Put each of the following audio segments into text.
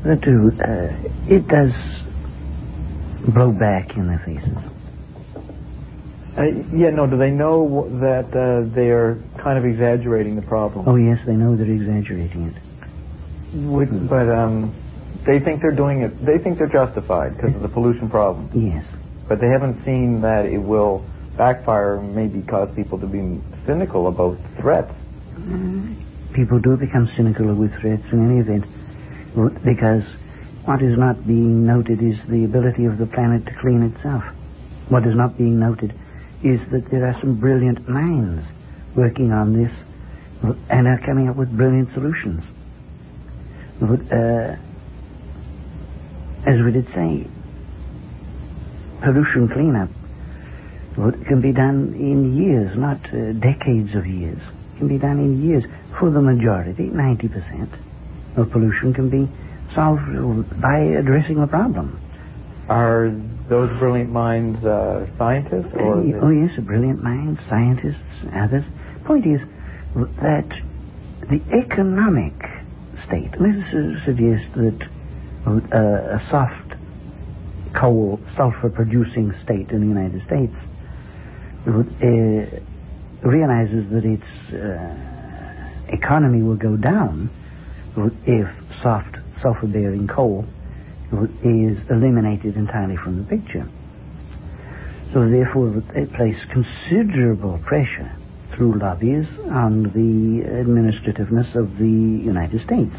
It does blow back in their faces. Do they know that they are kind of exaggerating the problem? Oh, yes, they know they're exaggerating it. But they think they're doing it, they think they're justified because of the pollution problem. Yes. But they haven't seen that it will backfire and maybe cause people to be cynical about threats. People do become cynical with threats in any event, because what is not being noted is the ability of the planet to clean itself. What is not being noted is that there are some brilliant minds working on this and are coming up with brilliant solutions. As we did say, pollution cleanup can be done in years, not decades of years. It can be done in years. For the majority, 90% of pollution can be solved by addressing the problem. Are those brilliant minds scientists? Oh, yes, brilliant minds, scientists, others. Point is that the economic state, let's suggest that a soft coal, sulfur-producing state in the United States realizes that its economy will go down if soft sulfur-bearing coal is eliminated entirely from the picture. So therefore they place considerable pressure through lobbies on the administrativeness of the United States.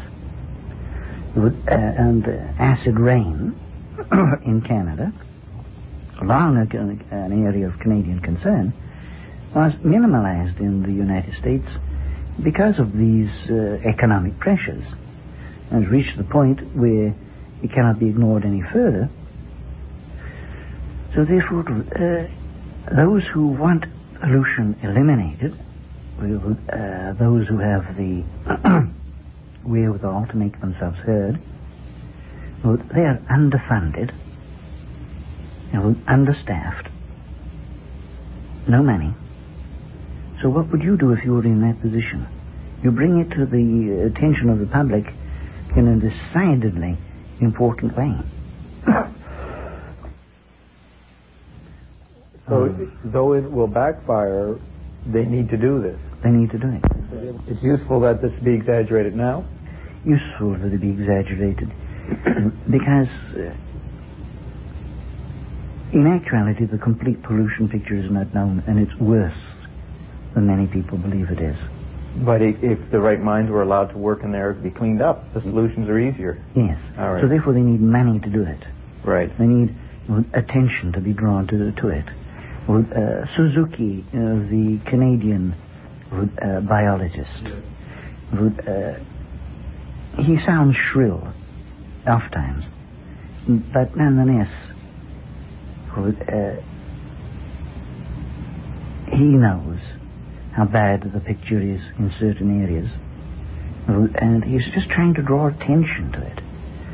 And acid rain in Canada, along an area of Canadian concern, was minimalized in the United States because of these economic pressures, and reached the point where it cannot be ignored any further. So therefore, those who want pollution eliminated, those who have the wherewithal to make themselves heard, they are underfunded, understaffed, no money. So what would you do if you were in that position? You bring it to the attention of the public in a decidedly important way. So though it will backfire, they need to do this. They need to do it. It's useful that this be exaggerated now? Useful that it be exaggerated because in actuality the complete pollution picture is not known, and it's worse than many people believe it is. But if the right minds were allowed to work in there to be cleaned up, the solutions are easier. Yes. All right. So therefore they need money to do it. Right. They need attention to be drawn to it. Suzuki, the Canadian biologist, he sounds shrill oftentimes, but nonetheless he knows how bad the picture is in certain areas, and he's just trying to draw attention to it.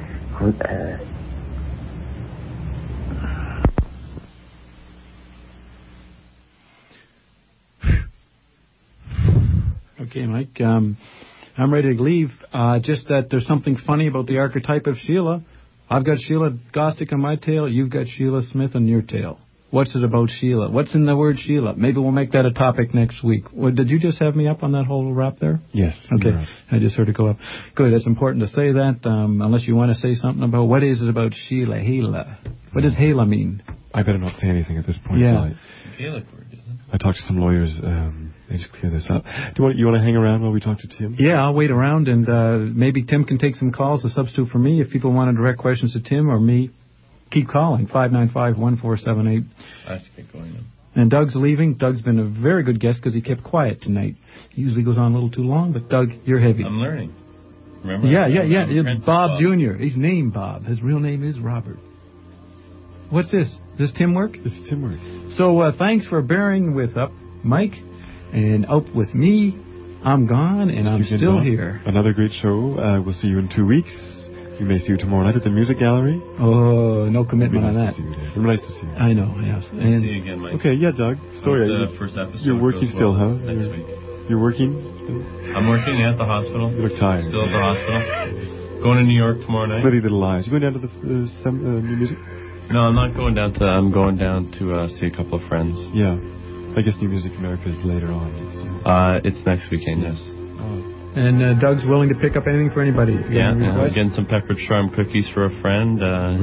Okay, Mike, I'm ready to leave. Just that there's something funny about the archetype of Sheila. I've got Sheila Gostick on my tail. You've got Sheila Smith on your tail. What's it about Sheila? What's in the word Sheila? Maybe we'll make that a topic next week. Did you just have me up on that whole rap there? Yes. Okay. I just heard it go up. Good. It's important to say that, unless you want to say something about what is it about Sheila, Hela. What does Hela mean? I better not say anything at this point. Yeah. It's a Gaelic word, isn't it? I talked to some lawyers. They just clear this up. You want to hang around while we talk to Tim? Yeah, I'll wait around, and maybe Tim can take some calls to substitute for me. If people want to direct questions to Tim or me, keep calling, 595-1478. I have to get going now. And Doug's leaving. Doug's been a very good guest because he kept quiet tonight. He usually goes on a little too long, but Doug, you're heavy. I'm learning. Remember? Yeah. Bob Jr. He's named Bob. His real name is Robert. What's this? Does Tim work? This is Tim work. So thanks for bearing with Mike, and up with me. I'm gone, and I'm still here. Another great show. We'll see you in 2 weeks. We may see you tomorrow night at the Music Gallery. Oh, no commitment on that. It'd be nice to see you. I know, yes. See you again, Mike. Okay, yeah, Doug. Sorry, first episode. You're working still, huh? Next week. You're working? I'm working at the hospital. You look tired. Still at the hospital. Going to New York tomorrow night. Slitty Little Lies. You going down to the new music? No, I'm not going down to. I'm going down to see a couple of friends. Yeah. I guess New Music America is later on. It's next weekend, yes. Oh. And Doug's willing to pick up anything for anybody. Yeah, getting some peppered charm cookies for a friend.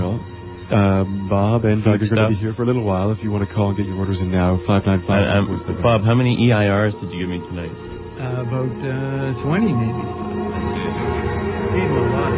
Bob and Doug are going to be stuffs. here for a little while. If you want to call and get your orders in now, 595. Bob, how many EIRs did you give me tonight? About 20, maybe. Gave him a lot.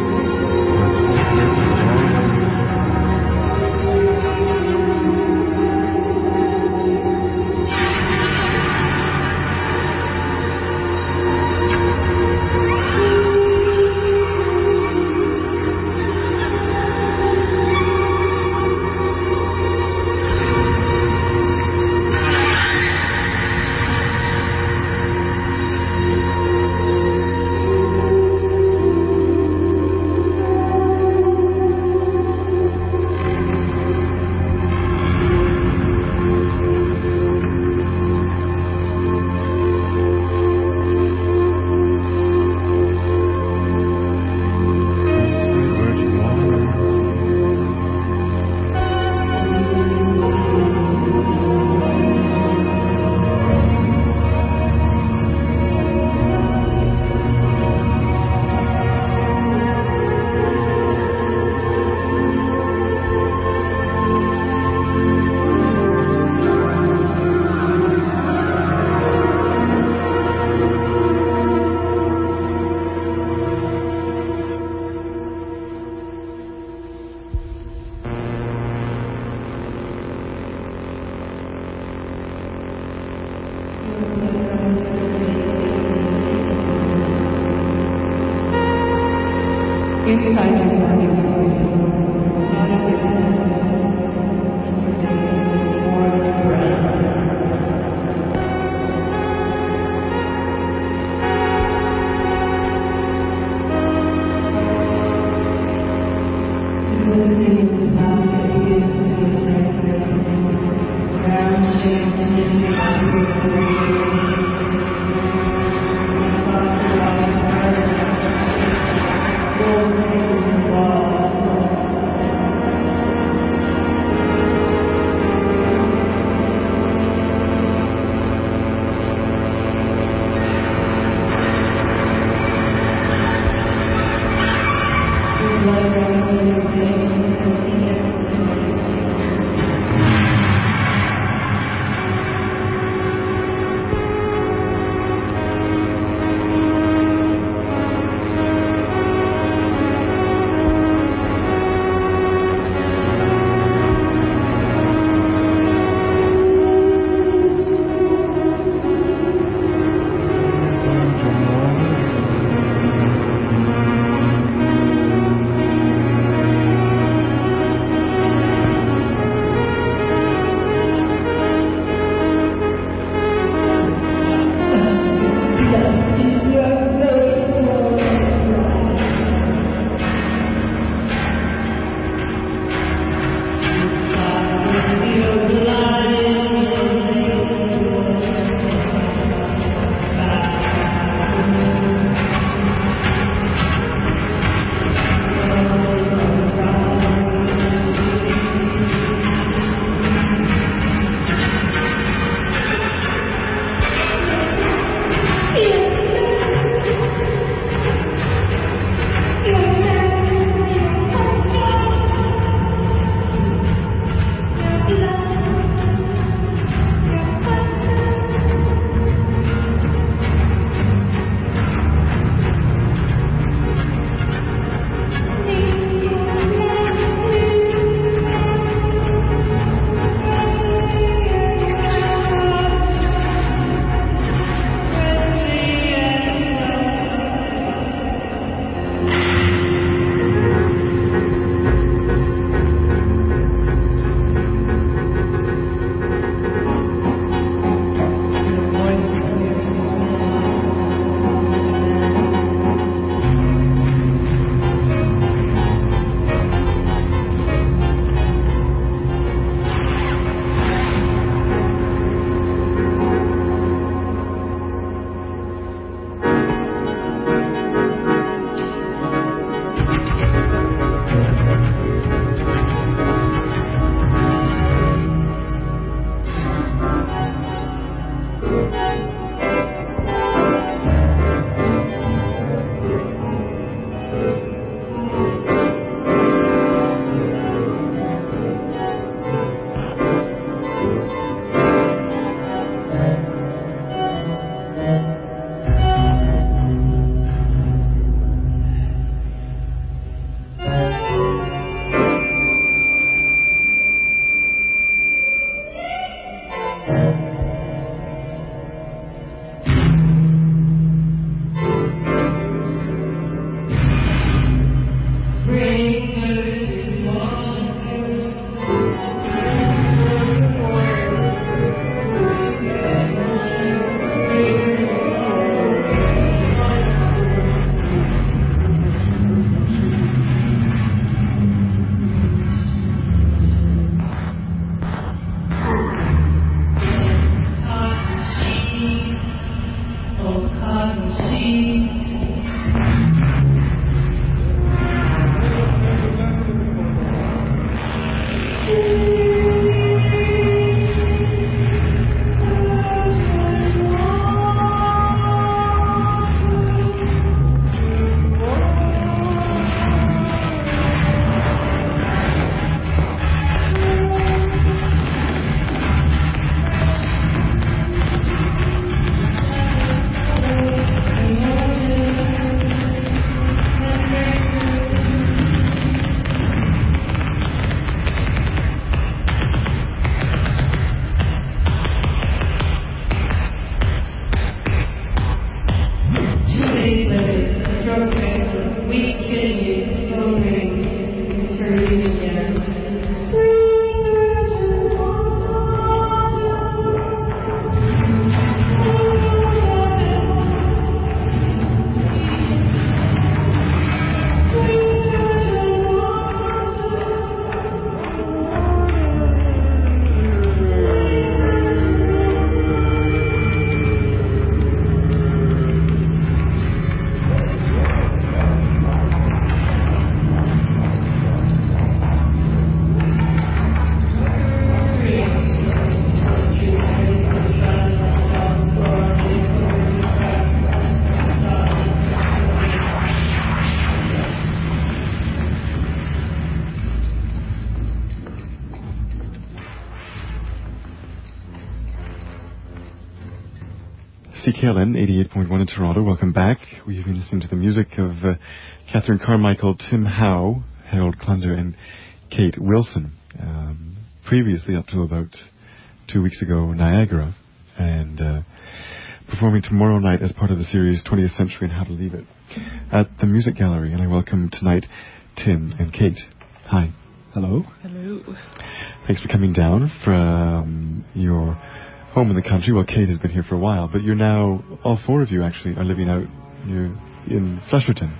CKLN 88.1 in Toronto. Welcome back. We've been listening to the music of Catherine Carmichael, Tim Howe, Harold Klunder, and Kate Wilson. Previously, up to about 2 weeks ago, Niagara, and performing tomorrow night as part of the series 20th Century and How to Leave It at the Music Gallery. And I welcome tonight Tim and Kate. Hi. Hello. Hello. Thanks for coming down from your home in the country. Well, Kate has been here for a while, but you're now, all four of you actually, are living out in Flesherton.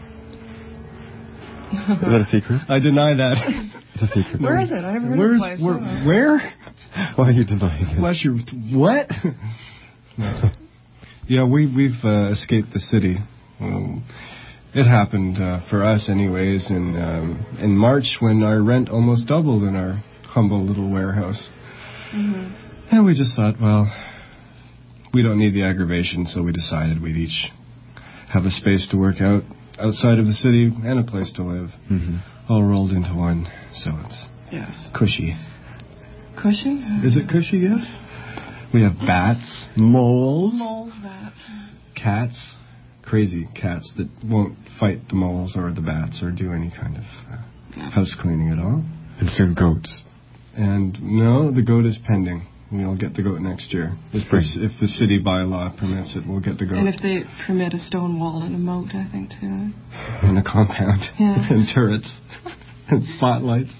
Is that a secret? I deny that. It's a secret. Where is it? I never heard of the place. Where? Why are you denying it? Flesher, what? No. Yeah, we've escaped the city. It happened for us anyways in March when our rent almost doubled in our humble little warehouse. Mm-hmm. And we just thought, well, we don't need the aggravation, so we decided we'd each have a space to work out outside of the city and a place to live, all rolled into one. So it's cushy. Cushy? Is it cushy yet? We have bats, moles, bats, cats, crazy cats that won't fight the moles or the bats or do any kind of house cleaning at all. And soon goats. And no, the goat is pending. We'll get the goat next year. If the city bylaw permits it, we'll get the goat. And if they permit a stone wall and a moat, I think, too. And a compound. Yeah. And turrets. And spotlights.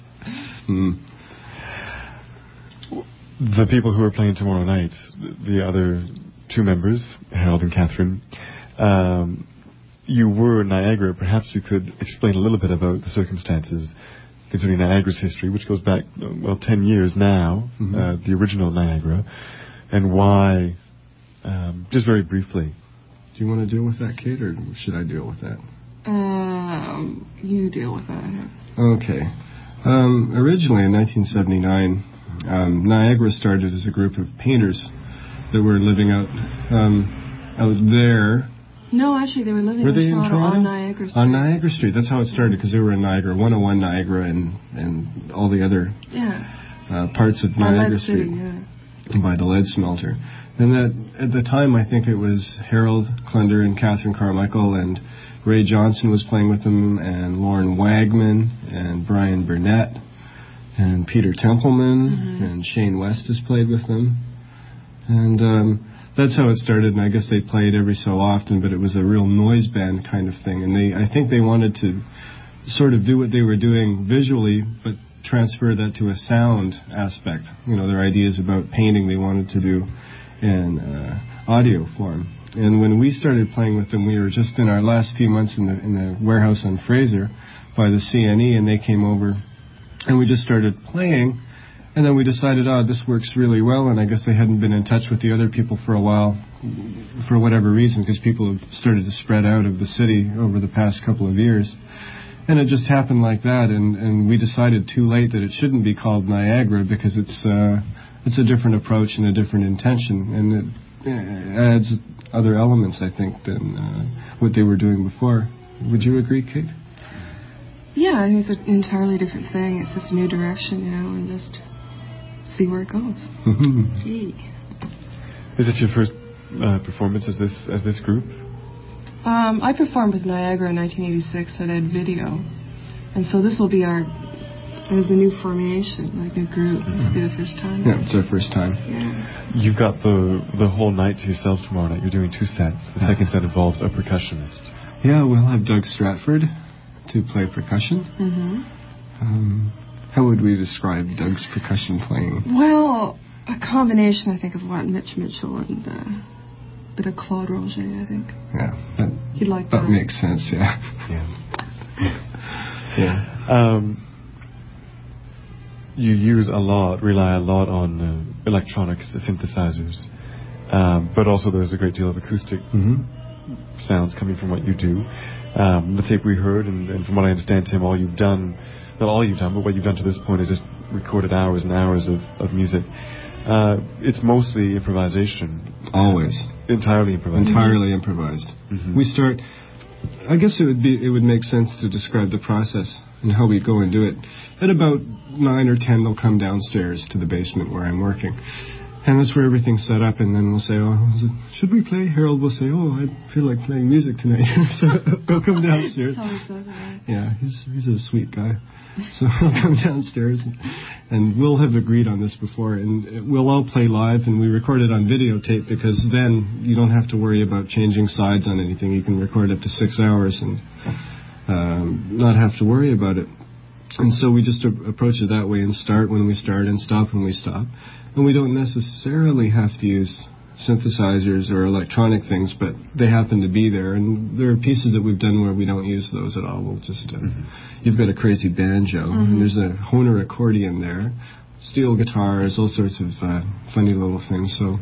The people who are playing tomorrow night, the other two members, Harold and Catherine, you were in Niagara. Perhaps you could explain a little bit about the circumstances concerning Niagara's history, which goes back, 10 years now, the original Niagara, and why, just very briefly. Do you want to deal with that, Kate, or should I deal with that? You deal with that. Okay. Originally, in 1979, Niagara started as a group of painters that were living out there. No, actually, they were living in Toronto on Niagara Street. On Niagara Street. That's how it started, because they were in Niagara, 101 Niagara, and all the other parts of Niagara Street. By the lead smelter. And that, at the time, I think it was Harold Klunder and Catherine Carmichael, and Ray Johnson was playing with them, and Lauren Wagman, and Brian Burnett, and Peter Templeman, and Shane West has played with them. And that's how it started, and I guess they played every so often, but it was a real noise band kind of thing. And I think they wanted to sort of do what they were doing visually, but transfer that to a sound aspect. You know, their ideas about painting they wanted to do in audio form. And when we started playing with them, we were just in our last few months in the warehouse on Fraser by the CNE, and they came over, and we just started playing. And then we decided, this works really well, and I guess they hadn't been in touch with the other people for a while, for whatever reason, because people have started to spread out of the city over the past couple of years. And it just happened like that, and we decided too late that it shouldn't be called Niagara, because it's a different approach and a different intention, and it adds other elements, I think, than what they were doing before. Would you agree, Kate? Yeah, I think it's an entirely different thing. It's just a new direction, and just see where it goes. Is it your first performance as this group? I performed with Niagara in 1986 at Ed Video, and so this will be as a new formation, like a group. This will be the first time. Yeah, it's our first time. Yeah. You've got the whole night to yourself tomorrow night. You're doing two sets. The second set involves a percussionist. Yeah, we'll have Doug Stratford to play percussion. How would we describe Doug's percussion playing? Well, a combination, I think, of what Mitch Mitchell and a bit of Claude Roger, I think. Yeah, you'd like that makes sense. You rely a lot on electronics, synthesizers, but also there's a great deal of acoustic sounds coming from what you do. The tape we heard, and from what I understand, Tim, all you've done, not all you've done, but what you've done to this point is just recorded hours and hours of music. It's mostly improvisation. Always. Entirely improvised. Entirely improvised. We start, I guess it would make sense to describe the process and how we go and do it. At about 9 or 10, they'll come downstairs to the basement where I'm working. And that's where everything's set up, and then we'll say, should we play? Harold will say, I feel like playing music tonight. So he'll come downstairs. Yeah, he's a sweet guy. So he'll come downstairs, and we'll have agreed on this before, and we'll all play live, and we record it on videotape, because then you don't have to worry about changing sides on anything. You can record up to 6 hours and not have to worry about it. And so we just approach it that way, and start when we start and stop when we stop. And we don't necessarily have to use synthesizers or electronic things, but they happen to be there. And there are pieces that we've done where we don't use those at all. We'll just, you've got a crazy banjo, and there's a Hohner accordion there, steel guitars, all sorts of funny little things. So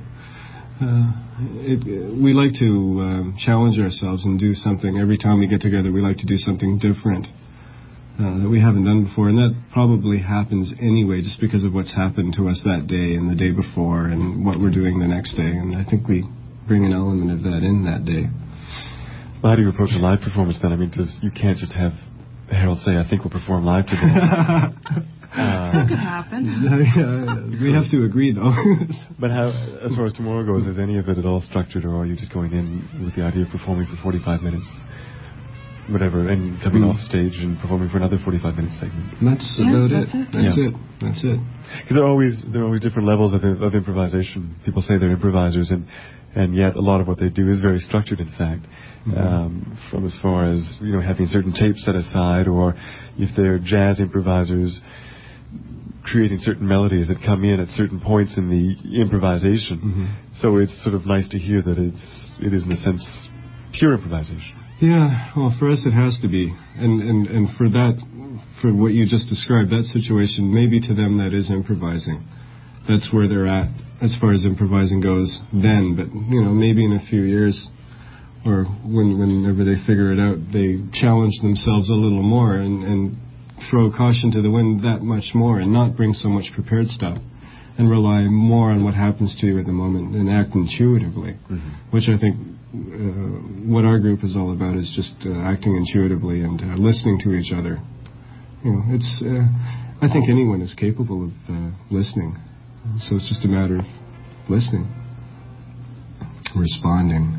we like to challenge ourselves and do something. Every time we get together, we like to do something different that we haven't done before, and that probably happens anyway, just because of what's happened to us that day and the day before and what we're doing the next day. And I think we bring an element of that in that day. Well, how do you approach a live performance then? I mean, you can't just have Harold say, I think we'll perform live today. That could happen. We have to agree, though. But how, as far as tomorrow goes, is any of it at all structured, or are you just going in with the idea of performing for 45 minutes? Whatever, and coming off stage and performing for another 45-minute segment. That's about it. That's it. Because there are always different levels of improvisation. People say they're improvisers, and yet a lot of what they do is very structured. In fact, from as far as having certain tapes set aside, or if they're jazz improvisers, creating certain melodies that come in at certain points in the improvisation. So it's sort of nice to hear that it is in a sense pure improvisation. Yeah, well, for us it has to be, and for what you just described, that situation, maybe to them that is improvising. That's where they're at as far as improvising goes then. But maybe in a few years, or whenever they figure it out, they challenge themselves a little more and throw caution to the wind that much more, and not bring so much prepared stuff, and rely more on what happens to you at the moment and act intuitively, which I think. What our group is all about is just acting intuitively and listening to each other. It's. I think anyone is capable of listening, so it's just a matter of listening, responding.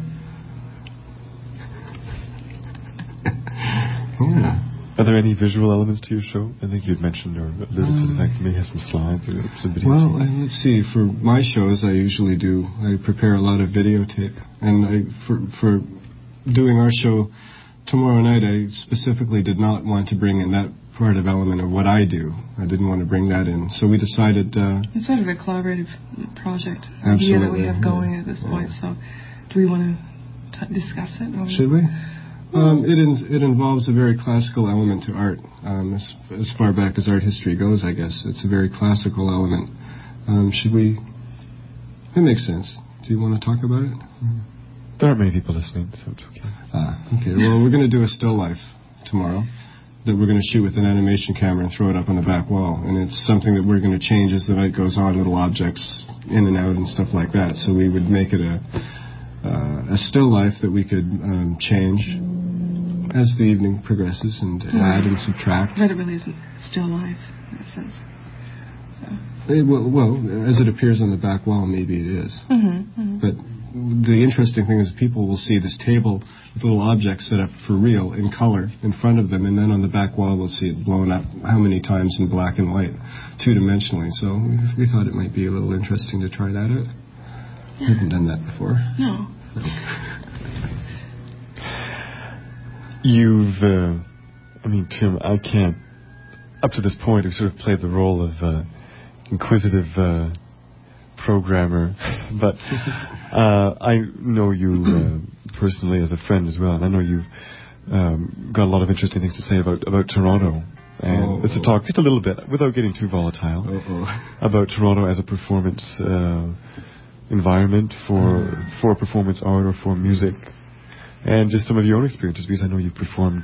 Yeah. Are there any visual elements to your show? I think you'd mentioned or alluded to the fact that maybe have some slides or some videos. Well, let's see. For my shows, I usually I prepare a lot of videotape. And for doing our show tomorrow night, I specifically did not want to bring in that part of element of what I do. I didn't want to bring that in. So we decided... it's sort of a collaborative project idea that we have going at this point. So do we want to discuss it? Should we? It involves a very classical element to art, as far back as art history goes, I guess. It's a very classical element. Should we... It makes sense. Do you want to talk about it? There aren't many people listening, so it's okay. Okay. Well, we're going to do a still life tomorrow that we're going to shoot with an animation camera and throw it up on the back wall. And it's something that we're going to change as the night goes on, little objects in and out and stuff like that. So we would make it a still life that we could change as the evening progresses and add and subtract. But it really isn't still life in that sense. So. Well, as it appears on the back wall, maybe it is. But the interesting thing is people will see this table with little objects set up for real in color in front of them, and then on the back wall we'll see it blown up how many times in black and white, two-dimensionally. So we thought it might be a little interesting to try that out. Yeah. We haven't done that before. No. You've, Tim, I can't, up to this point, you've sort of played the role of inquisitive programmer, but I know you personally as a friend as well, and I know you've got a lot of interesting things to say about Toronto. And let's talk just a little bit, without getting too volatile, about Toronto as a performance environment for performance art or for music, and just some of your own experiences, because I know you've performed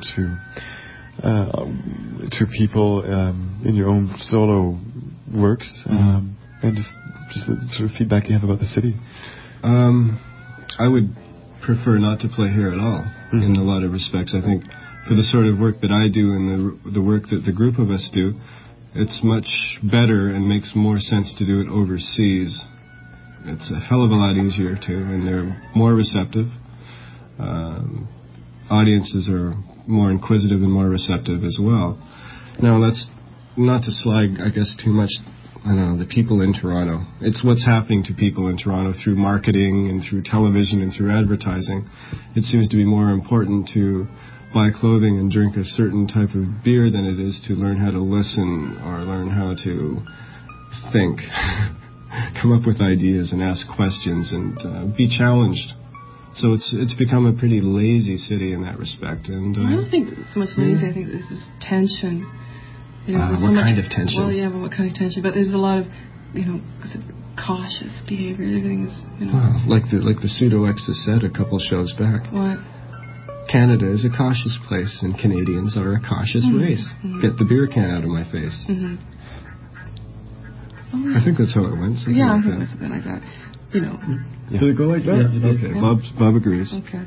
to people in your own solo works, and just the sort of feedback you have about the city. I would prefer not to play here at all, in a lot of respects. I think for the sort of work that I do and the work that the group of us do, it's much better and makes more sense to do it overseas it's a hell of a lot easier too, and they're more receptive. Audiences are more inquisitive and more receptive as well. Now, that's not to slag, I guess, too much, the people in Toronto. It's what's happening to people in Toronto through marketing and through television and through advertising. It seems to be more important to buy clothing and drink a certain type of beer than it is to learn how to listen or learn how to think, come up with ideas and ask questions and be challenged. So it's become a pretty lazy city in that respect. And I don't think it's so much lazy. I think this is tension. What kind of tension? Well, yeah, but what kind of tension? But there's a lot of, cautious behavior. Everything is, Well, like the pseudo-Exes said a couple shows back. What? Canada is a cautious place, and Canadians are a cautious race. Mm-hmm. Get the beer can out of my face. Mm-hmm. I think that's how it went. Yeah, I think that's something like that. Yeah. Did it go like that? Yeah, okay. Yeah. Bob agrees. Okay.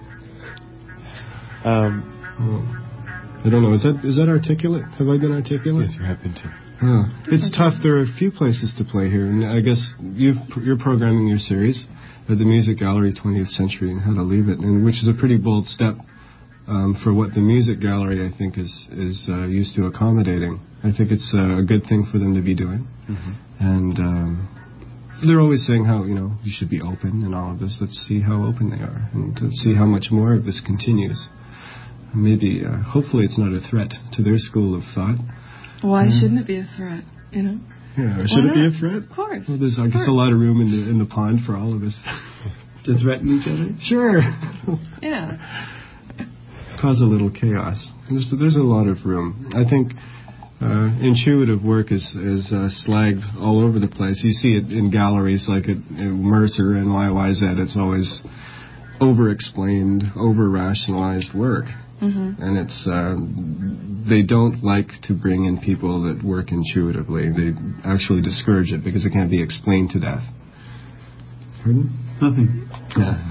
I don't know. Is that articulate? Have I been articulate? Yes, you have been too. It's tough. There are a few places to play here, and I guess you're programming your series at the Music Gallery 20th Century and How to Leave It, and which is a pretty bold step for what the Music Gallery, I think, is used to accommodating. I think it's a good thing for them to be doing, and they're always saying how you should be open and all of this. Let's see how open they are, and to see how much more of this continues. Maybe, hopefully, it's not a threat to their school of thought. Why shouldn't it be a threat? Yeah, should it be a threat? Of course. Well, there's, I guess, a lot of room in the pond for all of us to threaten each other. Sure. Yeah. Cause a little chaos. There's a lot of room. I think intuitive work is slagged all over the place. You see it in galleries like at Mercer and YYZ. It's always over-explained, over-rationalized work. Mm-hmm. And it's they don't like to bring in people that work intuitively. They actually discourage it because it can't be explained to death. Pardon? Nothing. Yeah.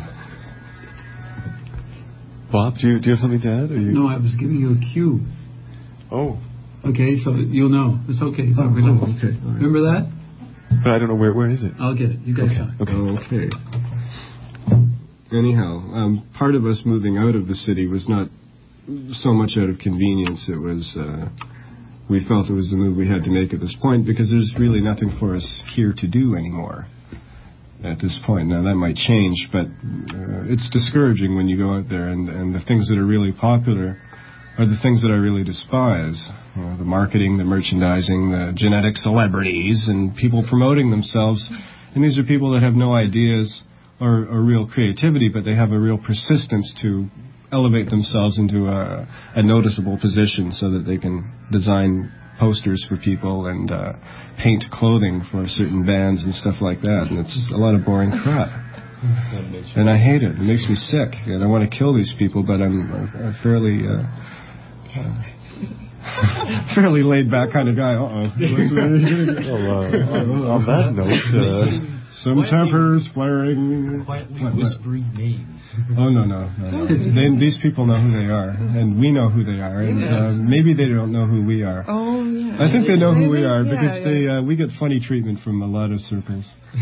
Bob, do you have something to add? No, I was giving you a cue. Oh. Okay, so you'll know. It's okay. Okay. Right. Remember that? But I don't know where is it? I'll get it. You guys talk. Okay. Anyhow, part of us moving out of the city was not so much out of convenience. It was we felt it was the move we had to make at this point because there's really nothing for us here to do anymore at this point. Now, that might change, but it's discouraging when you go out there and the things that are really popular are the things that I really despise. The marketing, the merchandising, the genetic celebrities, and people promoting themselves. And these are people that have no ideas or real creativity, but they have a real persistence to elevate themselves into a noticeable position so that they can design posters for people and paint clothing for certain bands and stuff like that. And it's a lot of boring crap. And I hate it. It makes me sick. And I want to kill these people, but I'm a fairly fairly laid back kind of guy. On that note, some tempers flaring. Quietly whispering names. Oh, no. These people know who they are, and we know who they are, and maybe they don't know who we are. Oh, yeah. I think they know who we are because we get funny treatment from a lot of circles.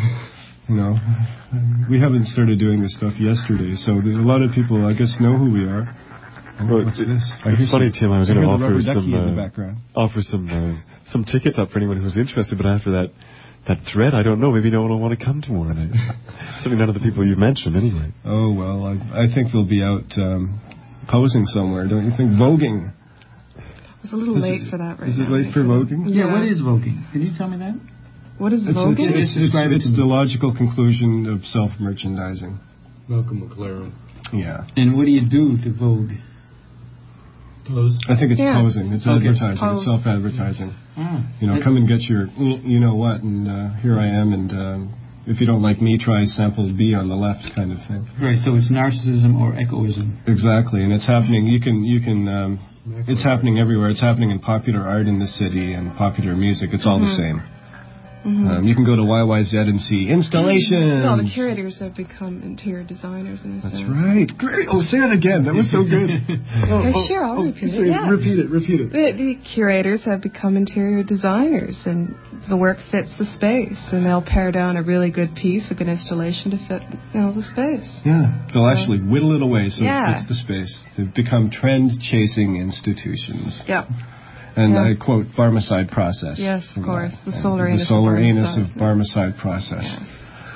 We haven't started doing this stuff yesterday, so a lot of people, I guess, know who we are. Well, it's funny, Tim. I was going to offer some tickets up for anyone who's interested, but after that threat, I don't know. Maybe no one will want to come tomorrow night. Certainly none of the people you mentioned, anyway. Oh, well, I think they'll be out posing somewhere, don't you think? Voguing. It's a little late for that right now. Is it late for voguing? Yeah, what is voguing? Can you tell me that? What is voguing? It's the logical conclusion of self-merchandising. Malcolm McLaren. Yeah. And what do you do to vogue? Pose. I think it's posing. It's advertising. Pose. It's self-advertising. Come and get your you-know-what, and here I am, and if you don't like me, try sample B on the left kind of thing. Right, so it's narcissism or egoism. Exactly, and it's happening. You can. It's happening everywhere. It's happening in popular art in the city and popular music. It's all the same. Mm-hmm. You can go to YYZ and see installations. Well, the curators have become interior designers in a sense. That's right. Great. Oh, say it again. That was so good. Sure, I'll repeat it. Yeah. Repeat it. The curators have become interior designers, and the work fits the space, and they'll pare down a really good piece, a good installation to fit, the space. Yeah, they'll actually whittle it away so it fits the space. They've become trend-chasing institutions. Yeah. And I quote Barmecide process. Yes, of course, the solar anus. The solar anus of Barmecide process. Yes.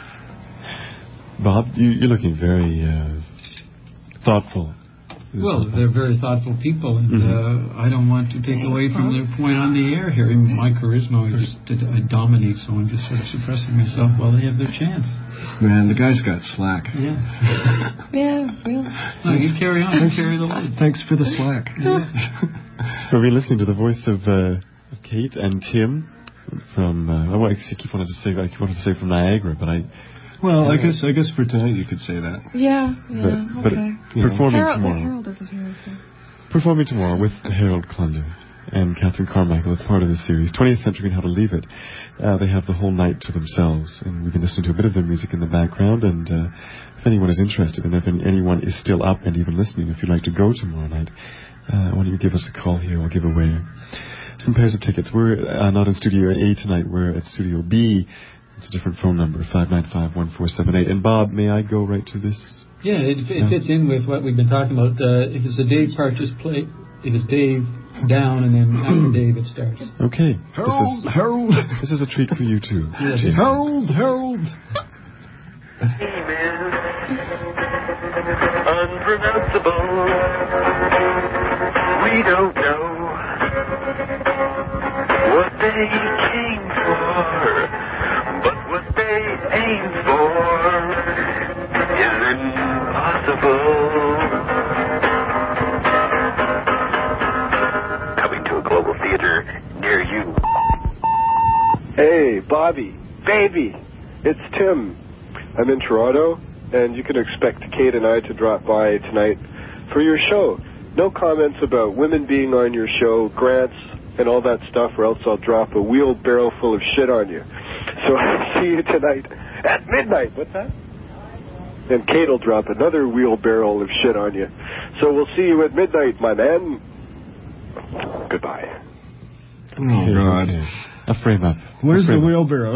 Bob, you're looking very thoughtful. Well, they're very thoughtful people, and I don't want to take away from their point on the air here. My charisma, I dominate, so I'm just sort of suppressing myself while they have their chance. Man, the guy's got slack. Yeah. Yeah. No, you carry on. You carry the load. Thanks for the slack. We've been listening to the voice of Kate and Tim from. I keep wanting to say from Niagara, but Well, I guess for tonight you could say that. Yeah, but okay. Performing tomorrow. Harold doesn't hear us. Performing tomorrow with Harold Klunder and Catherine Carmichael as part of the series, 20th Century and How to Leave It. They have the whole night to themselves, and we can listen to a bit of their music in the background. And if anyone is interested, and if anyone is still up and even listening, if you'd like to go tomorrow night, why don't you give us a call here? We'll give away some pairs of tickets. We're not in Studio A tonight. We're at Studio B. It's a different phone number, 595-1478. And Bob, may I go right to this? Yeah, it fits in with what we've been talking about. If it's a Dave Partridge play, if it's Dave down and then after Dave it starts. Okay. Harold. This is a treat for you too. Yes. Harold. Unpronounceable. We don't know what they came for, but what they aim for is impossible. Coming to a global theater near you. Hey, Bobby, baby, it's Tim. I'm in Toronto, and you can expect Kate and I to drop by tonight for your show. No comments about women being on your show, grants, and all that stuff, or else I'll drop a wheelbarrow full of shit on you. So I'll see you tonight at midnight. What's that? And Kate will drop another wheelbarrow of shit on you. So we'll see you at midnight, my man. Goodbye. Oh, God. A frame up. Where's the wheelbarrow?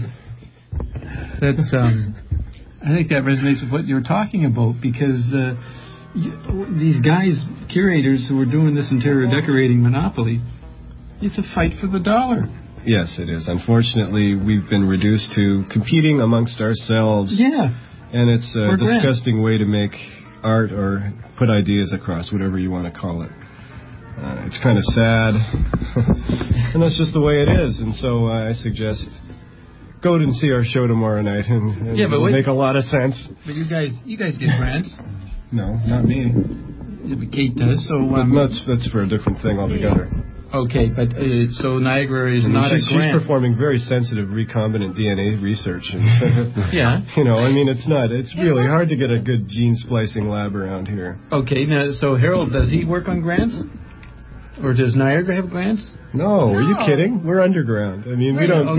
That's, I think that resonates with what you're talking about, because these guys, curators who are doing this interior decorating monopoly, it's a fight for the dollar. Yes, it is. Unfortunately, we've been reduced to competing amongst ourselves. Yeah. And it's a disgusting way to make art or put ideas across, whatever you want to call it. It's kind of sad. And that's just the way it is. And so I suggest go and see our show tomorrow night, and yeah, but it'll make a lot of sense. But you guys get grants. No, not me. Yeah, but Kate does. So that's for a different thing altogether. Okay, but so Niagara is not a grant. She's performing very sensitive recombinant DNA research. And, yeah. It's really hard to get a good gene splicing lab around here. Okay, now, so Harold, does he work on grants? Or does Niagara have grants? No, are you kidding? We're underground. I mean, we don't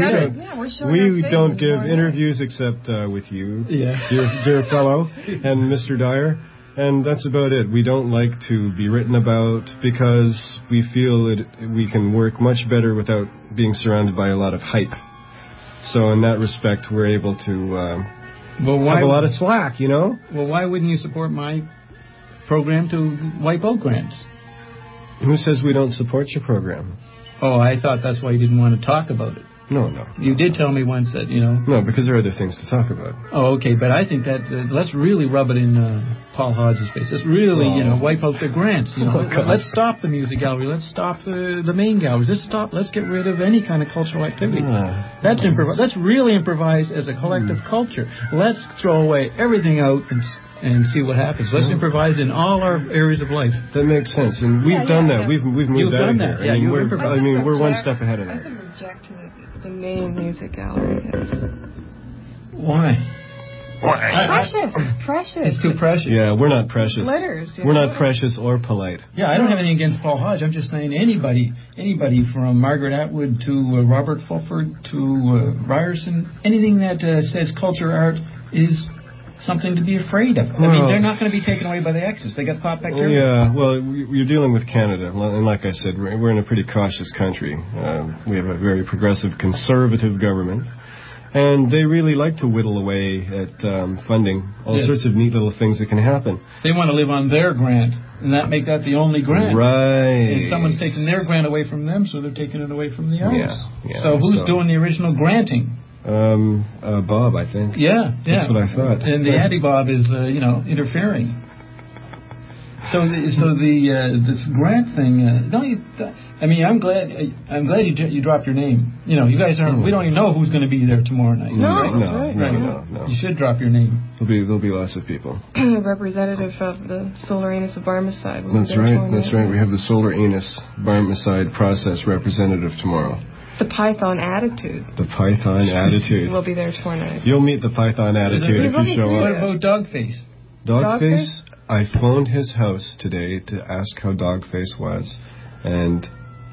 give interviews except with you, dear fellow, and Mr. Dyer. And that's about it. We don't like to be written about because we feel that we can work much better without being surrounded by a lot of hype. So in that respect, we're able to have a lot of slack, you know? Well, why wouldn't you support my program to wipe out grants? Who says we don't support your program? Oh, I thought that's why you didn't want to talk about it. No. You did tell me once that, No, because there are other things to talk about. Oh, okay, but I think that let's really rub it in Paul Hodge's face. Let's really, wipe out the grants. Let's stop the music gallery. Let's stop the main galleries. Let's get rid of any kind of cultural activity. That's improvise. Let's really improvise as a collective culture. Let's throw away everything out and see what happens. Let's improvise in all our areas of life. That makes sense, and we've done that. We've moved out of here. Yeah, we're one step ahead of that. I can reject the main music gallery. Why? Precious. It's too precious. Yeah, we're not precious. Glitters. We're not precious or polite. Yeah, I don't have anything against Paul Hodge. I'm just saying anybody from Margaret Atwood to Robert Fulford to Ryerson, anything that says culture art is something to be afraid of. I mean, they're not going to be taken away by the X's. They got pot bacteria. Yeah, well, you're dealing with Canada, and like I said, we're in a pretty cautious country. We have a very progressive, conservative government, and they really like to whittle away at funding all sorts of neat little things that can happen. They want to live on their grant, and make that the only grant. Right. And someone's taking their grant away from them, so they're taking it away from the others. Yeah. So who's doing the original granting? Bob, I think. Yeah. That's what I thought. And the anti-Bob is, interfering. So this grant thing. I'm glad you dropped your name. You guys aren't. We don't even know who's going to be there tomorrow night. No. You should drop your name. There'll be lots of people. Representative of the Solar Anus of Barmecide. That's right. We have the Solar Anus Barmecide process representative tomorrow. The Python Attitude. The Python Attitude. We'll be there tomorrow night. You'll meet the Python Attitude if you show up. What about Dogface? Dogface? I phoned his house today to ask how Dogface was, and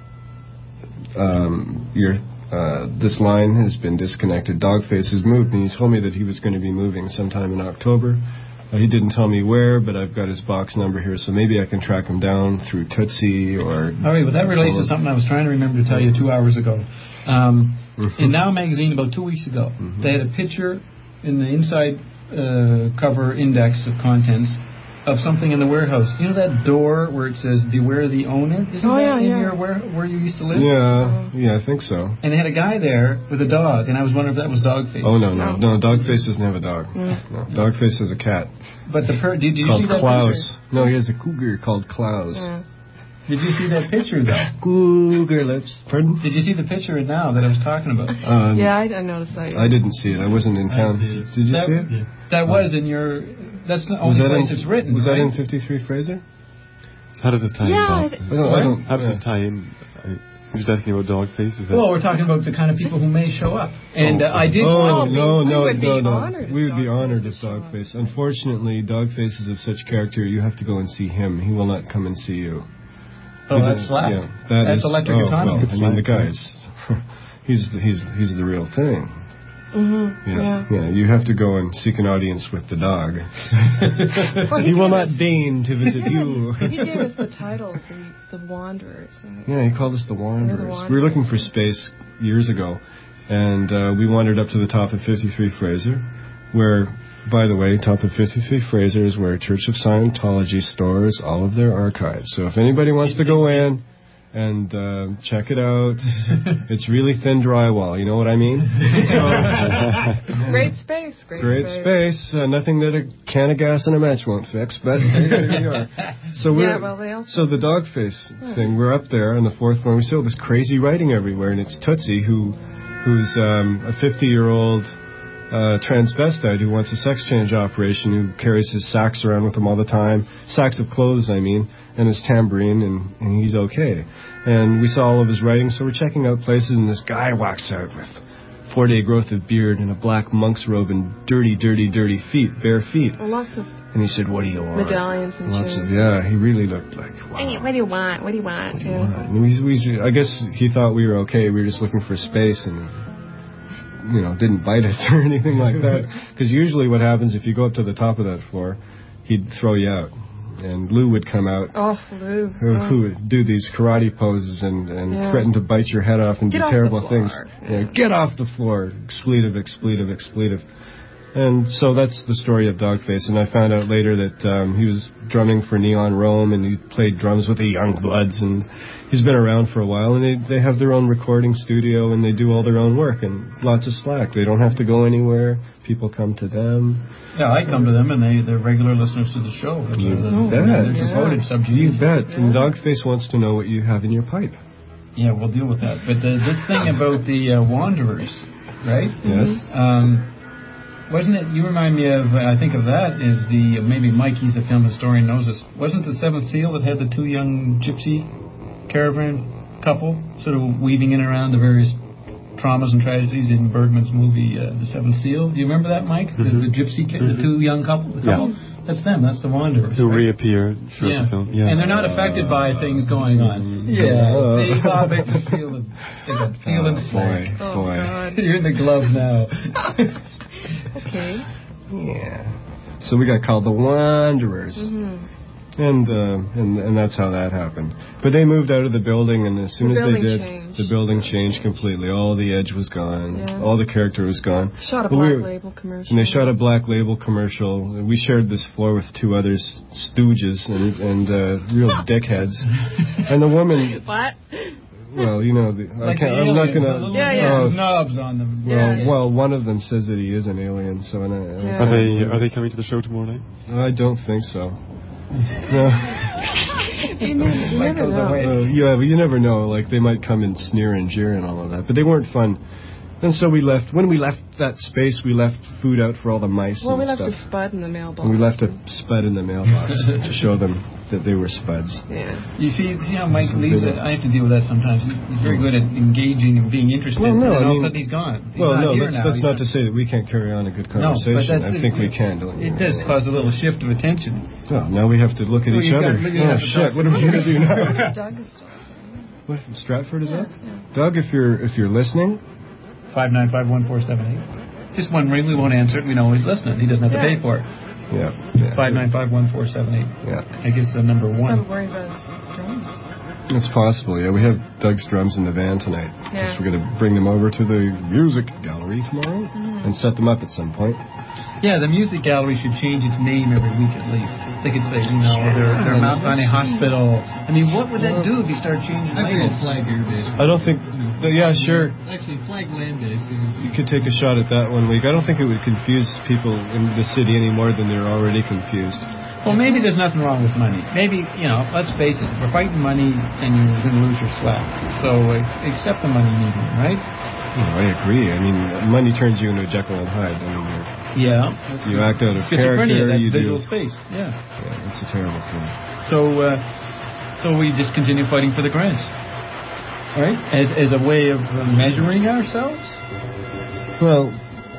this line has been disconnected. Dogface has moved, and he told me that he was going to be moving sometime in October. He didn't tell me where, but I've got his box number here, so maybe I can track him down through Tootsie or... All right, well, that relates to something I was trying to remember to tell you 2 hours ago. In Now Magazine, about 2 weeks ago, they had a picture in the inside cover index of contents of something in the warehouse. You know that door where it says, "Beware the owner"? Isn't that in your where you used to live? Yeah, I think so. And they had a guy there with a dog, and I was wondering if that was Dogface. Oh, no, Dogface doesn't have a dog. No, Dogface has a cat. But did you see that Klaus. picture? No, he has a cougar called Klaus. Yeah. Did you see that picture, though? Cougar lips. Pardon? Did you see the picture now that I was talking about? I noticed that. I didn't see it. I wasn't in town. Did you see it? Yeah. That was in your... That's the only place it's written, Was right? that in 53 Fraser? So how does it tie in, Bob? How does it tie in? You're just asking about Dogface? Well, we're talking about the kind of people who may show up. And I did... We would be honored if Dogface... Unfortunately, Dogface is of such character, you have to go and see him. He will not come and see you. Oh, that's slack. Yeah, that's electric autonomy. Well, I mean, the guy's... he's the real thing. Yeah. You have to go and seek an audience with the dog. He will not deign to visit you. He gave us the title, the Wanderers. Yeah, he called us the Wanderers. We were looking for space years ago, and we wandered up to the top of 53 Fraser, where, by the way, top of 53 Fraser is where Church of Scientology stores all of their archives. So if anybody wants to go in and check it out, it's really thin drywall, you know what I mean? Great space. Great space. Nothing that a can of gas and a match won't fix, but here we are. So the Dogface thing, we're up there on the fourth floor, and we see all this crazy writing everywhere, and it's Tootsie, who's a 50-year-old transvestite who wants a sex change operation, who carries his sacks around with him all the time, sacks of clothes, I mean, and his tambourine, and he's okay. And we saw all of his writing, so we're checking out places, and this guy walks out with 4-day growth of beard and a black monk's robe and dirty feet, bare feet. Lots of... And he said, "What do you want?" Medallions and chains. He really looked like, wow. Hey, what do you want? And I guess he thought we were okay. We were just looking for space, and didn't bite us or anything like that. Because usually what happens if you go up to the top of that floor, he'd throw you out. And Lou would come out, Lou. Who would do these karate poses and threaten to bite your head off and do terrible things. Get off the floor. Expletive. And so that's the story of Dogface. And I found out later that he was drumming for Neon Rome, and he played drums with the Youngbloods, and he's been around for a while, and they have their own recording studio, and they do all their own work, and lots of slack. They don't have to go anywhere. People come to them. Yeah, I come to them, and they're regular listeners to the show. They're devoted subjects. You bet. And Dogface wants to know what you have in your pipe. Yeah, we'll deal with that. But this thing about the Wanderers, right? Yes. Wasn't it, you remind me of, I think of that, is maybe Mike, he's the film historian, knows this. Wasn't the Seventh Seal that had the two young gypsy caravan couple sort of weaving in around the various traumas and tragedies in Bergman's movie, The Seventh Seal? Do you remember that, Mike? The gypsy, the two young couple? Yeah. That's them, that's the Wanderers. Who reappear through the film. Yeah. And they're not affected by things going on. See, Bob makes me feel the feeling slack. Boy. You're in the glove now. Okay. Yeah. So we got called the Wanderers. And that's how that happened. But they moved out of the building, and as soon as they did, the building changed completely. All the edge was gone. Yeah. All the character was gone. Shot a Black Label commercial. And they shot a Black Label commercial. We shared this floor with two other stooges and real dickheads. And the woman... What? Well, you know, I'm not going to... knobs on them. Well, one of them says that he is an alien, so... Are they coming to the show tomorrow night? I don't think so. No. You never know. You never know. Like, they might come and sneer and jeer and all of that. But they weren't fun. And so we left. When we left that space, we left food out for all the mice and stuff. Well, we left a spud in the mailbox. And we left a spud in the mailbox to show them that they were spuds. Yeah. You see how Mike leaves it? I have to deal with that sometimes. He's very good at engaging and being interested. Well, no, and all of a sudden he's gone. That's not to say that we can't carry on a good conversation. I think we can, don't you? It does cause a little shift of attention. Well, now we have to look at each other. Shit, what are we going to do now? Doug is What, Stratford is up? Doug, if you're listening... 595-1478. Just one ring, we won't answer it. We know he's listening. He doesn't have to pay for it. Yeah. 595-1478. Yeah. I guess the number one. I'm worried about his drums. It's possible, yeah. We have Doug's drums in the van tonight. Yeah. We're going to bring them over to the music gallery tomorrow and set them up at some point. Yeah, the music gallery should change its name every week at least. They could say, they're Mount Sinai Hospital. I mean, what would that do if you start changing labels? Flag Air Base. I don't think... Yeah, sure. Actually, Flag Land Base. You could take a shot at that one week. I don't think it would confuse people in the city any more than they're already confused. Well, maybe there's nothing wrong with money. Maybe, let's face it, we're fighting money and you're going to lose your slack. So accept the money medium, right? I agree. I mean, money turns you into a Jekyll and Hyde. I mean, you act out of character. That's visual space. Yeah, it's a terrible thing. So we just continue fighting for the grants, right? As a way of measuring ourselves. Well,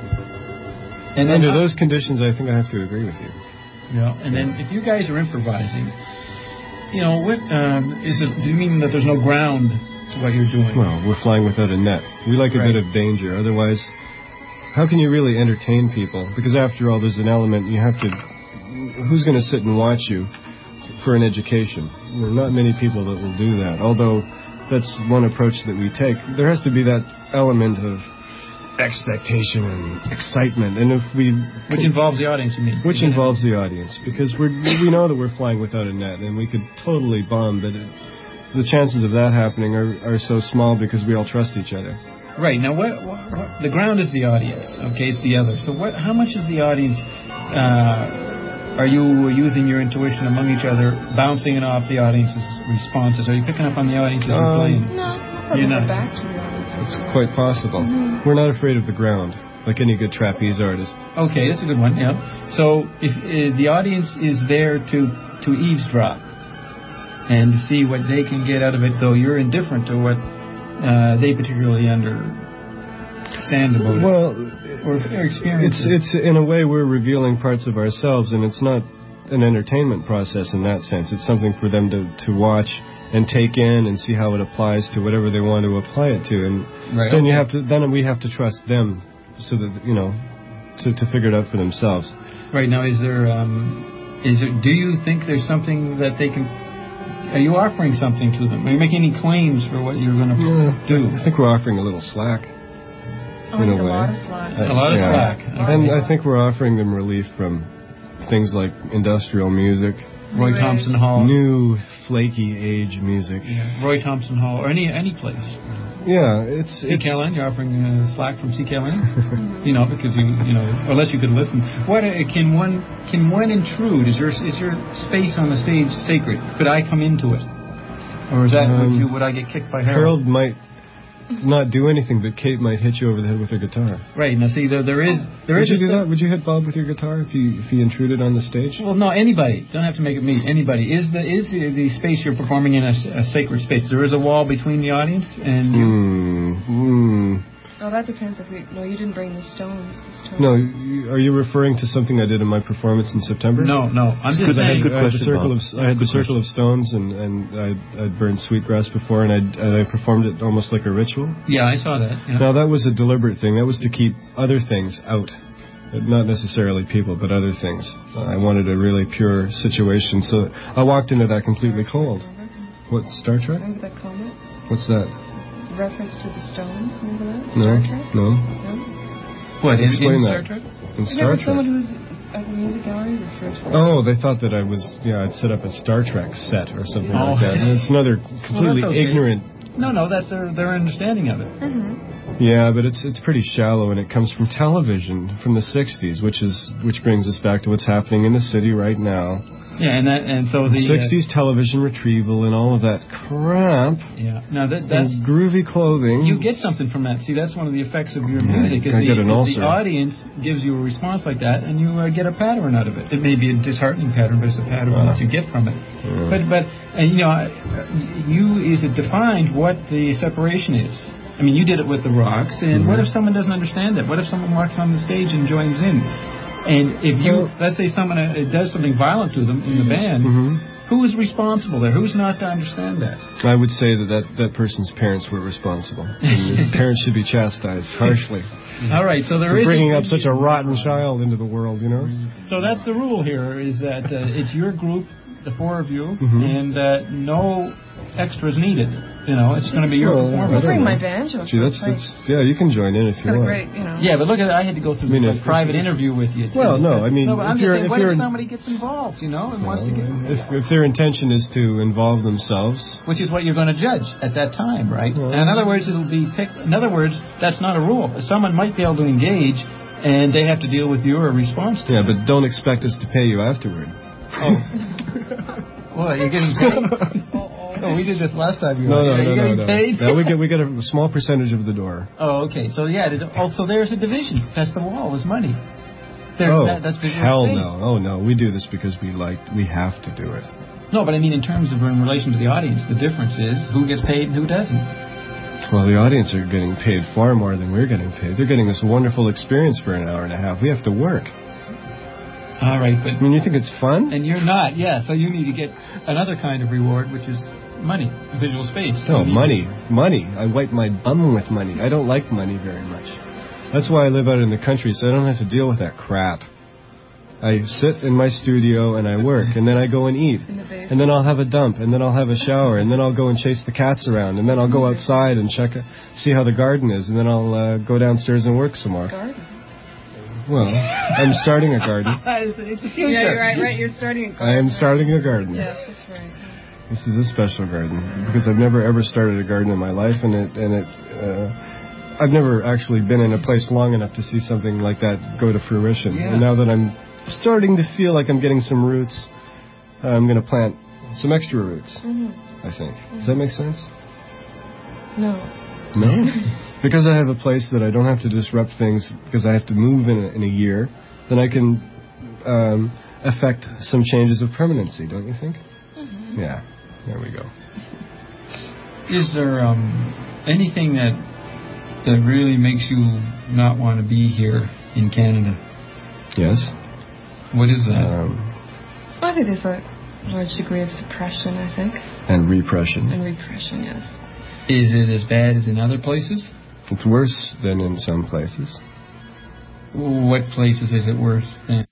and under those conditions, I think I have to agree with you. Yeah, and then if you guys are improvising, what do you mean that there's no ground to what you're doing? Well, we're flying without a net. We like a bit of danger. Otherwise, how can you really entertain people? Because after all, there's an element you have to... Who's going to sit and watch you for an education? There are not many people that will do that. Although that's one approach that we take. There has to be that element of expectation and excitement, and if we... Which involves the audience, you mean? Which involves the audience, because we know that we're flying without a net, and we could totally bomb, but the chances of that happening are so small because we all trust each other. Right. Now, what the ground is the audience, okay? It's the other. So how much is the audience... are you using your intuition among each other, bouncing it off the audience's responses? Are you picking up on the audience's playing? No, you're not. Back to the audience. It's quite possible. Mm-hmm. We're not afraid of the ground, like any good trapeze artist. Okay, that's a good one, yeah. So if the audience is there to eavesdrop and see what they can get out of it, though you're indifferent to what they particularly understand about it or experience. It's in a way we're revealing parts of ourselves, and it's not an entertainment process in that sense. It's something for them to watch and take in and see how it applies to whatever they want to apply it to, and then we have to trust them so that to figure it out for themselves. Right. Now, is there do you think there's something that they can? Are you offering something to them? Are you making any claims for what you're going to do? I think we're offering a little slack. In a way. A lot of slack. A lot of slack. Okay. And I think we're offering them relief from things like industrial music. Roy Thompson Hall. New, flaky age music. Yeah. Roy Thompson Hall, or any place. Yeah, it's... CKLN, you're offering slack from CKLN? Because unless you could listen. What can one intrude? Is your space on the stage sacred? Could I come into it? Or is that would I get kicked by Harold? Harold might not do anything, but Kate might hit you over the head with her guitar. Right. Now, see, there is. Would you do that? Would you hit Bob with your guitar if he intruded on the stage? Well, no. Anybody. Don't have to make it me. Anybody. Is the space you're performing in a sacred space? There is a wall between the audience and you. Oh, that depends if you didn't bring the stones. No, are you referring to something I did in my performance in September? No. I'm just saying. I had the circle of stones, and I'd burned sweetgrass before, and I performed it almost like a ritual. Yeah, I saw that. Yeah. Now, that was a deliberate thing. That was to keep other things out. Not necessarily people, but other things. I wanted a really pure situation, so I walked into that completely cold. What, Star Trek? Remember that comet? What's that? Reference to the stones, remember that? No. Star Trek? No. What, in Explain Star that. Trek? In Star Trek? Someone who was at the music gallery referred to. Oh, they thought that I'd set up a Star Trek set or something like that. And it's another completely ignorant. No, that's their understanding of it. Yeah, but it's pretty shallow, and it comes from television from the 60s, which brings us back to what's happening in the city right now. Yeah, and so the 60s television retrieval and all of that crap. Yeah, now that's groovy clothing. You get something from that. See, that's one of the effects of your music. I get an ulcer. The audience gives you a response like that, and you get a pattern out of it. It may be a disheartening pattern, but it's a pattern that you get from it. Yeah. But is it defined what the separation is? I mean, you did it with the Rocks, and what if someone doesn't understand that? What if someone walks on the stage and joins in? And if let's say someone does something violent to them in the band, who is responsible there? Who's not to understand that? I would say that person's parents were responsible. And parents should be chastised harshly. All right, so there is bringing up such a rotten child into the world, you know. So that's the rule here: is that it's your group, the four of you, and no extras needed. You know, it's going to be your performance. I'll bring my banjo. Gee, that's you can join in if you want. Great, you know. Yeah, but look at I had to go through this private interview with you. Well, no, I mean, but I'm just saying, what if somebody gets involved, and wants to get if their intention is to involve themselves, which is what you're going to judge at that time, right? And in other words, it'll be picked. In other words, that's not a rule. Someone might be able to engage, and they have to deal with your response to it. Yeah, but don't expect us to pay you afterward. Oh. Well, you're getting paid. Oh, we did this last time. No. Paid? No, we get a small percentage of the door. Oh, okay. So so there's a division. That's the wall. Is money. That's hell space. No. Oh no, we do this because we have to do it. No, but I mean in terms of in relation to the audience, the difference is who gets paid and who doesn't. Well, the audience are getting paid far more than we're getting paid. They're getting this wonderful experience for an hour and a half. We have to work. All right, but I mean, you think it's fun? And you're not, yeah. So you need to get another kind of reward, which is money, visual space. No, money. I wipe my bum with money. I don't like money very much. That's why I live out in the country, so I don't have to deal with that crap. I sit in my studio and I work, and then I go and eat, and then I'll have a dump, and then I'll have a shower, and then I'll go and chase the cats around, and then I'll go outside and see how the garden is, and then I'll go downstairs and work some more. Garden? Well, I'm starting a garden. It's the future. Yeah, you're right. You're starting a garden. I am starting a garden. Yes, that's right. This is a special garden because I've never ever started a garden in my life, and I've never actually been in a place long enough to see something like that go to fruition. Yeah. And now that I'm starting to feel like I'm getting some roots, I'm going to plant some extra roots. I think. Does that make sense? No. Because I have a place that I don't have to disrupt things because I have to move in a year, then I can affect some changes of permanency, don't you think? Yeah, there we go. Is there anything that really makes you not want to be here in Canada? Yes. What is that? I think there's a large degree of suppression, I think. And repression. Yes. Is it as bad as in other places? It's worse than in some places. What places is it worse than?